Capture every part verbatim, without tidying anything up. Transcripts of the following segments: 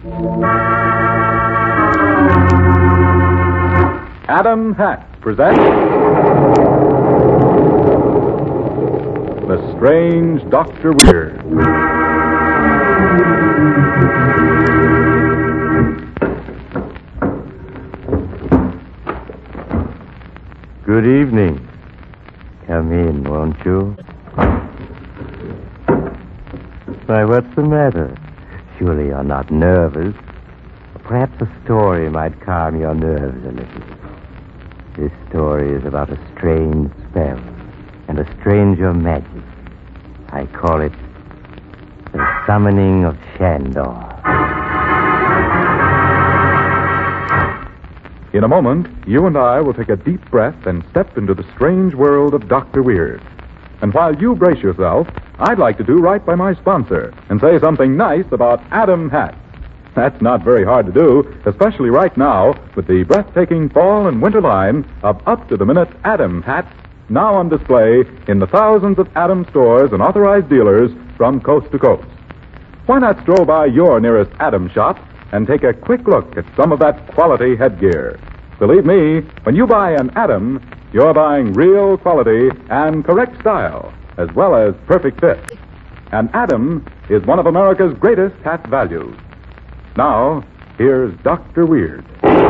Adam Hat presents The Strange Doctor Weird. Good evening. Come in, won't you? Why, what's the matter? Surely you're not nervous. Perhaps a story might calm your nerves a little. This story is about a strange spell and a stranger magic. I call it The Summoning of Shandor. In a moment, you and I will take a deep breath and step into the strange world of Doctor Weird. And while you brace yourself, I'd like to do right by my sponsor and say something nice about Adam Hat. That's not very hard to do, especially right now with the breathtaking fall and winter line of up-to-the-minute Adam hats now on display in the thousands of Adam stores and authorized dealers from coast to coast. Why not stroll by your nearest Adam shop and take a quick look at some of that quality headgear? Believe me, when you buy an Adam, you're buying real quality and correct style, as well as perfect fit. And Adam is one of America's greatest hat values. Now, here's Doctor Weird.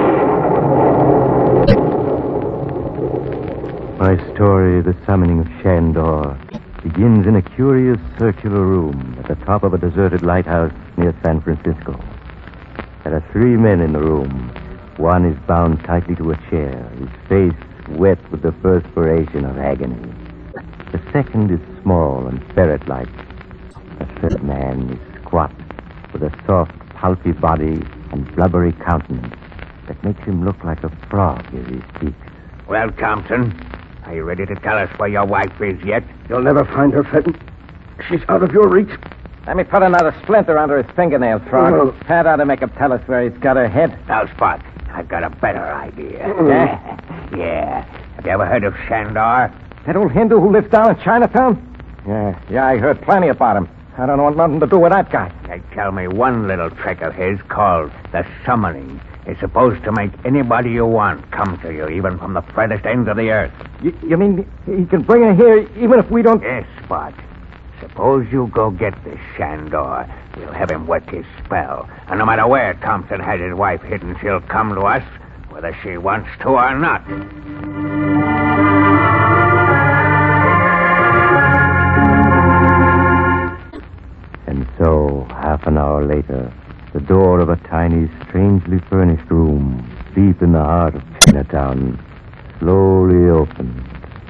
My story, The Summoning of Shandor, begins in a curious circular room at the top of a deserted lighthouse near San Francisco. There are three men in the room. One is bound tightly to a chair, his face wet with the perspiration of agony. The second is small and ferret-like. The third man is squat, with a soft, pulpy body and blubbery countenance that makes him look like a frog as he speaks. Well, Thompson, are you ready to tell us where your wife is yet? You'll never find her, Fenton. She's out of your reach. Let me put another splinter under his fingernail, Frog. Oh. Pat ought to make him tell us where he's got her head. Now, Spot, I've got a better idea. Oh. Yeah. Have you ever heard of Shandor? That old Hindu who lives down in Chinatown? Yeah, yeah, I heard plenty about him. I don't want nothing to do with that guy. They tell me one little trick of his called the summoning is supposed to make anybody you want come to you, even from the furthest ends of the earth. You, you mean he can bring her here even if we don't... Yes, Spot. Suppose you go get this Shandor. We'll have him work his spell. And no matter where Thompson has his wife hidden, she'll come to us, whether she wants to or not. And so, half an hour later, the door of a tiny, strangely furnished room, deep in the heart of Chinatown, slowly opened.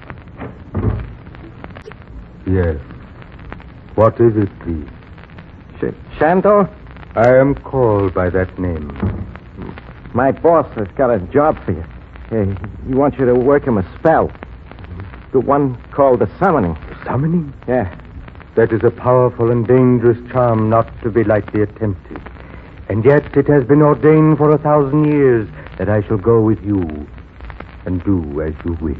Yes. What is it, please? Sh- Shandor? I am called by that name. My boss has got a job for you. Hey, he wants you to work him a spell. The one called the Summoning. Summoning? Yeah. That is a powerful and dangerous charm not to be lightly attempted. And yet it has been ordained for a thousand years that I shall go with you and do as you wish.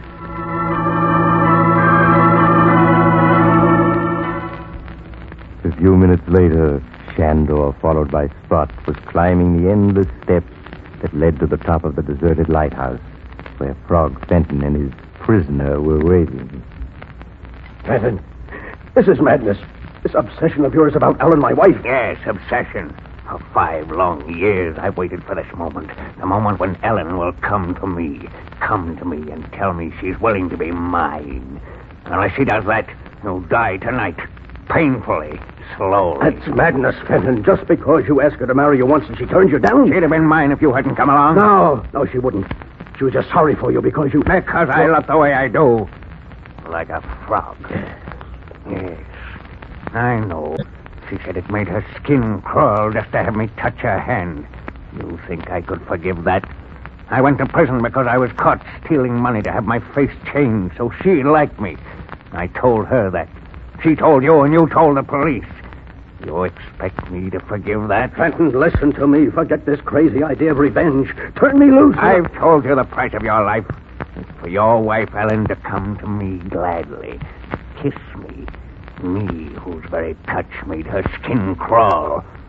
A few minutes later, Shandor, followed by Spot, was climbing the endless steps that led to the top of the deserted lighthouse, where Frog Fenton and his prisoner were waiting. Fenton, this is madness. This obsession of yours about Ellen, my wife. Yes, obsession. For five long years, I've waited for this moment. The moment when Ellen will come to me. Come to me and tell me she's willing to be mine. Unless she does that, you'll die tonight. Painfully. Slowly. That's madness, Fenton. Just because you asked her to marry you once and she turned you down. She'd have been mine if you hadn't come along. No, no, she wouldn't. She was just sorry for you because you... Because I look the way I do. Like a frog. Yes. I know. She said it made her skin crawl just to have me touch her hand. You think I could forgive that? I went to prison because I was caught stealing money to have my face changed so she liked me. I told her that. She told you and you told the police. You expect me to forgive that? Fenton, listen to me. Forget this crazy idea of revenge. Turn me loose. I've told you the price of your life. It's for your wife, Ellen, to come to me gladly. Kiss me. Me, whose very touch made her skin crawl.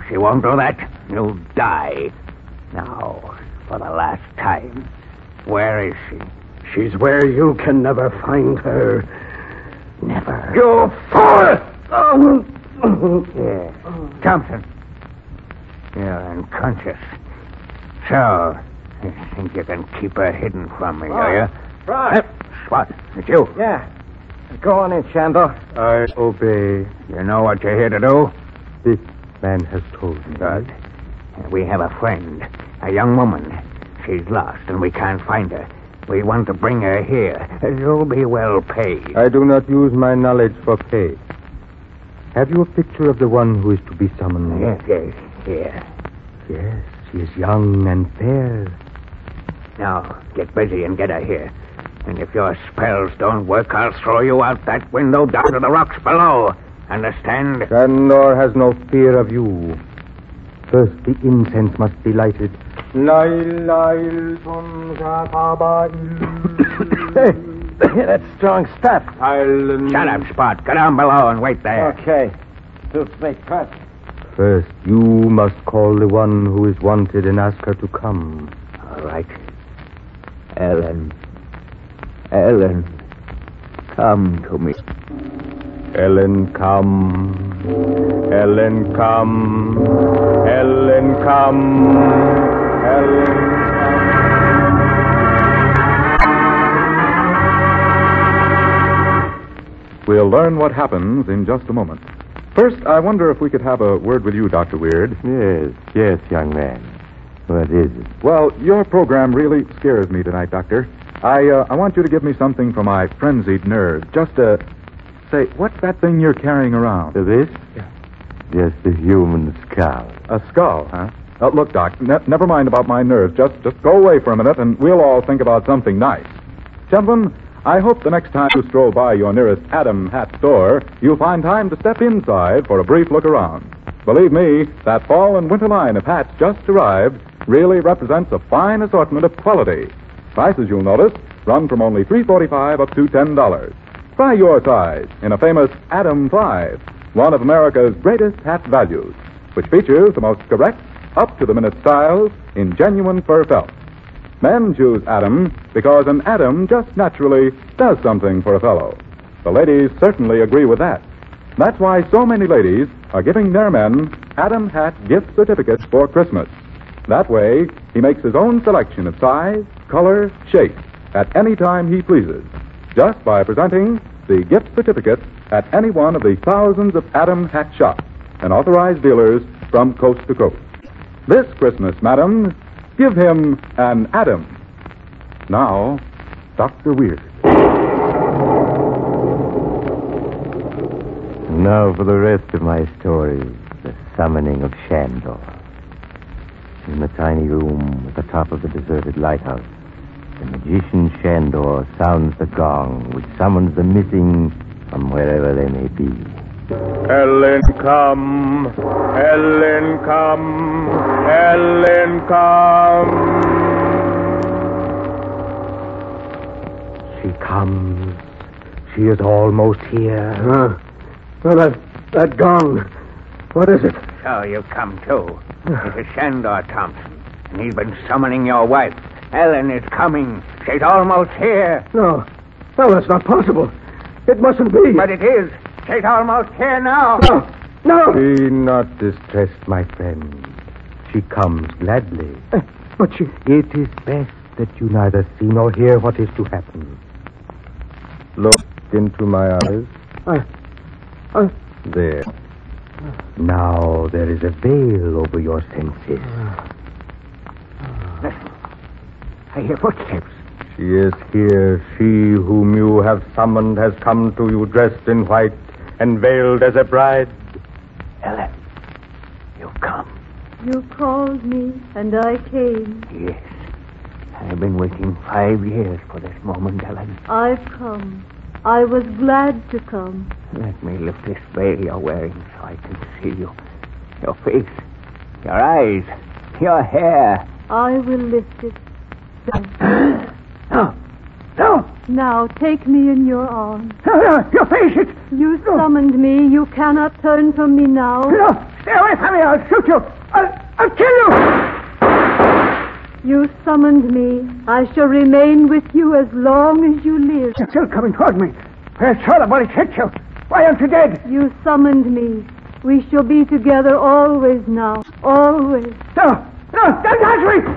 she won't do that, you'll die. Now, for the last time, where is she? She's where you can never find her. Never. You fool! Oh. Yeah. Thompson. You're unconscious. So, you think you can keep her hidden from me, do you? Right. What? It's you? Yeah. Go on in, Shandor. I obey. You know what you're here to do? This man has told me. Good. We have a friend, a young woman. She's lost, and we can't find her. We want to bring her here. You'll be well paid. I do not use my knowledge for pay. Have you a picture of the one who is to be summoned? Yes, yes, here. Yes, she is young and fair. Now, get busy and get her here. And if your spells don't work, I'll throw you out that window down to the rocks below. Understand? Shandor has no fear of you. First, the incense must be lighted. That's strong stuff. Shut up, Spot. Go down below and wait there. Okay. Suits me, cut. First, you must call the one who is wanted and ask her to come. All right. Ellen. Ellen. Come to me. Ellen, come. Ellen, come. Ellen, come. Ellen. We'll learn what happens in just a moment. First, I wonder if we could have a word with you, Doctor Weird. Yes, yes, young man. What is it? Well, your program really scares me tonight, Doctor. I uh, I want you to give me something for my frenzied nerves. Just a... Say, what's that thing you're carrying around? This? Yeah. Just a human skull. A skull, huh? Uh, look, Doc, ne- never mind about my nerves. Just, just go away for a minute, and we'll all think about something nice. Gentlemen, I hope the next time you stroll by your nearest Adam Hat store, you'll find time to step inside for a brief look around. Believe me, that fall and winter line of hats just arrived really represents a fine assortment of quality. Prices, you'll notice, run from only three dollars and forty-five cents up to ten dollars. Try your size in a famous Adam five, one of America's greatest hat values, which features the most correct, up-to-the-minute styles in genuine fur felt. Men choose Adam because an Adam just naturally does something for a fellow. The ladies certainly agree with that. That's why so many ladies are giving their men Adam Hat gift certificates for Christmas. That way, he makes his own selection of size, color, shape at any time he pleases, just by presenting the gift certificate at any one of the thousands of Adam Hat shops and authorized dealers from coast to coast. This Christmas, madam, give him an Adam. Now, Doctor Weird. Now for the rest of my story, the summoning of Shandor. In the tiny room at the top of the deserted lighthouse, the magician Shandor sounds the gong which summons the missing from wherever they may be. Ellen, come. Ellen, come. Ellen, come. She comes. She is almost here. Uh, well, that, that gong. What is it? So you've come too. This is Shandor Thompson, and he's been summoning your wife. Ellen is coming. She's almost here. No. No, that's not possible. It mustn't be. But it is. She's almost here now. No. No. Be not distressed, my friend. She comes gladly. Uh, but she... It is best that you neither see nor hear what is to happen. Look into my eyes. I... I... There. Now there is a veil over your senses. Listen. I hear footsteps. She is here. She whom you have summoned has come to you dressed in white and veiled as a bride. Ellen, you've come. You called me, and I came. Yes. I've been waiting five years for this moment, Ellen. I've come. I was glad to come. Let me lift this veil you're wearing so I can see you. Your face, your eyes, your hair. I will lift it. No, no. Now take me in your arms. No, no, your face, it. You summoned me. You cannot turn from me now. No, Stay away from me. I'll shoot you. I'll, I'll kill you. You summoned me. I shall remain with you as long as you live. You're still coming toward me. I saw the bullet hit you. Why aren't you dead? You summoned me. We shall be together always now. Always. No, no, don't touch me.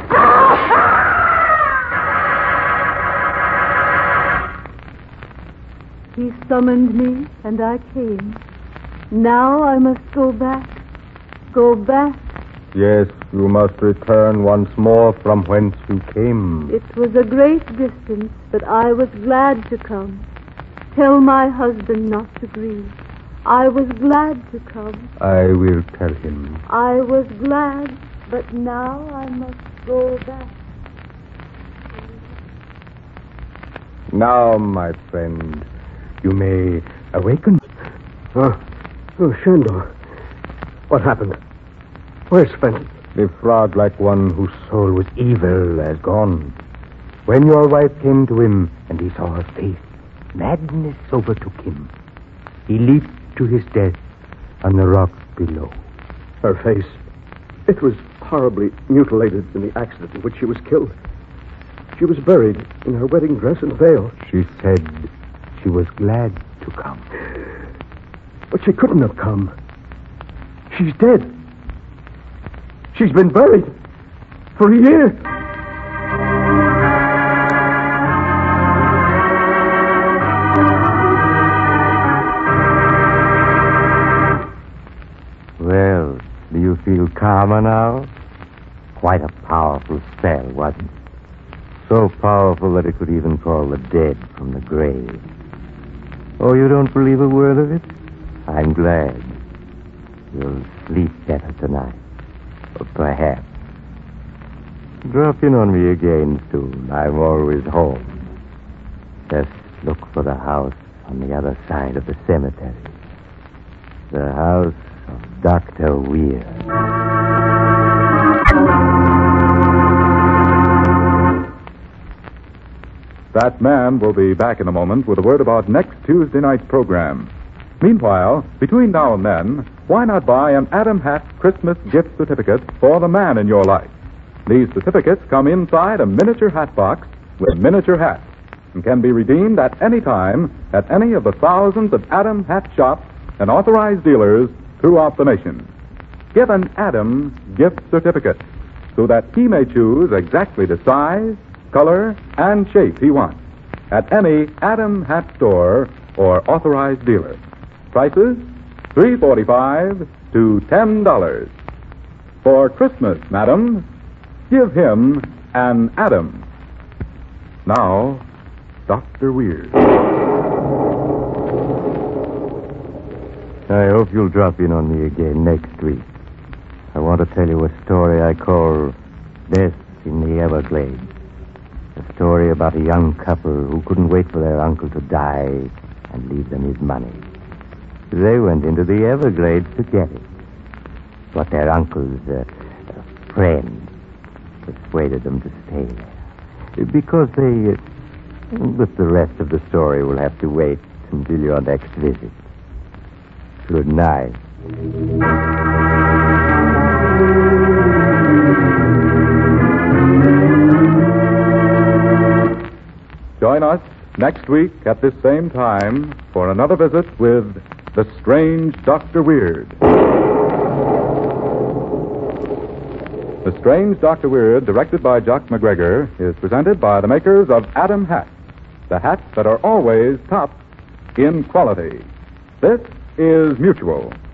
He summoned me, and I came. Now I must go back. Go back. Yes, you must return once more from whence you came. It was a great distance, but I was glad to come. Tell my husband not to grieve. I was glad to come. I will tell him. I was glad, but now I must go back. Now, my friend, you may awaken. Oh, oh, Shandor. What happened? Where's Fenton? The frog-like one whose soul was evil has gone. When your wife came to him and he saw her face, madness overtook him. He leaped to his death on the rock below. Her face. It was horribly mutilated in the accident in which she was killed. She was buried in her wedding dress and veil. She said she was glad to come. But she couldn't have come. She's dead. She's been buried for a year. Well, do you feel calmer now? Quite a powerful spell, wasn't it? So powerful that it could even call the dead from the grave. Oh, you don't believe a word of it? I'm glad. You'll sleep better tonight. Or perhaps. Drop in on me again soon. I'm always home. Just look for the house on the other side of the cemetery. The house of Doctor Weir. That man will be back in a moment with a word about next Tuesday night's program. Meanwhile, between now and then, why not buy an Adam Hat Christmas gift certificate for the man in your life? These certificates come inside a miniature hat box with miniature hats and can be redeemed at any time at any of the thousands of Adam Hat shops and authorized dealers throughout the nation. Give an Adam gift certificate so that he may choose exactly the size, color, and shape he wants at any Adam Hat store or authorized dealer. Prices three forty-five to ten dollars. For Christmas, madam, give him an Adam. Now, Doctor Weir. I hope you'll drop in on me again next week. I want to tell you a story I call Death in the Everglades. A story about a young couple who couldn't wait for their uncle to die and leave them his money. They went into the Everglades to get it. But their uncle's uh, friend persuaded them to stay there. Because they... Uh, but the rest of the story will have to wait until your next visit. Good night. Join us next week at this same time for another visit with The Strange Doctor Weird. The Strange Doctor Weird, directed by Jock McGregor, is presented by the makers of Adam Hats, the hats that are always top in quality. This is Mutual.